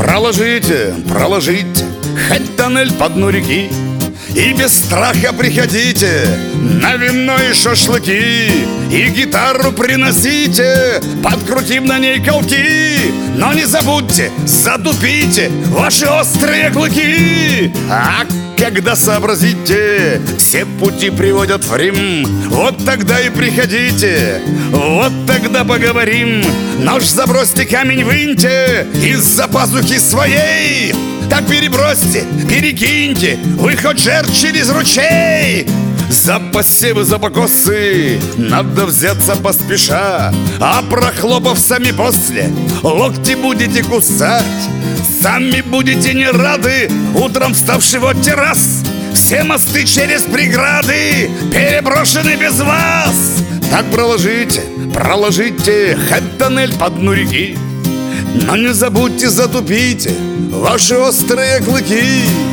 Проложите, проложите хоть тоннель по дну реки, и без страха приходите на вино и шашлыки. И гитару приносите, подкрутим на ней колки. Но не забудьте, затупите ваши острые клыки. А когда сообразите, все пути приводят в Рим, вот тогда и приходите, вот тогда поговорим. Нож забросьте, камень выньте из-за пазухи своей. Так перебросьте, перекиньте, вы хоть жертв через ручей. За посевы, за покосы надо взяться поспеша, а прохлопав сами после, локти будете кусать. Сами будете не рады, утром вставши вот террас. Все мосты через преграды переброшены без вас. Так проложите, проложите хоть тоннель по дну реки, но не забудьте, затупите ваши острые клыки.